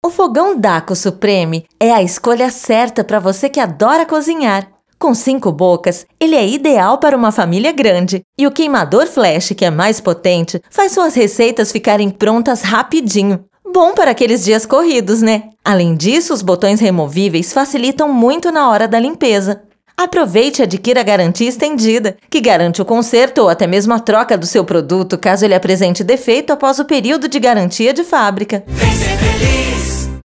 O fogão Dako Supreme é a escolha certa para você que adora cozinhar. Com 5 bocas, ele é ideal para uma família grande. E o queimador flash, que é mais potente, faz suas receitas ficarem prontas rapidinho. Bom para aqueles dias corridos, né? Além disso, os botões removíveis facilitam muito na hora da limpeza. Aproveite e adquira a garantia estendida, que garante o conserto ou até mesmo a troca do seu produto caso ele apresente defeito após o período de garantia de fábrica. Vem ser feliz!